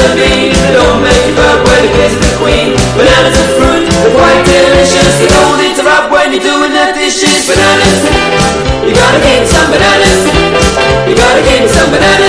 the bean. Don't make it rub when it gets the queen. Bananas are fruit, they're quite delicious. You don't interrupt when you're doing the dishes. Bananas, you gotta give me some bananas. You gotta give me some bananas.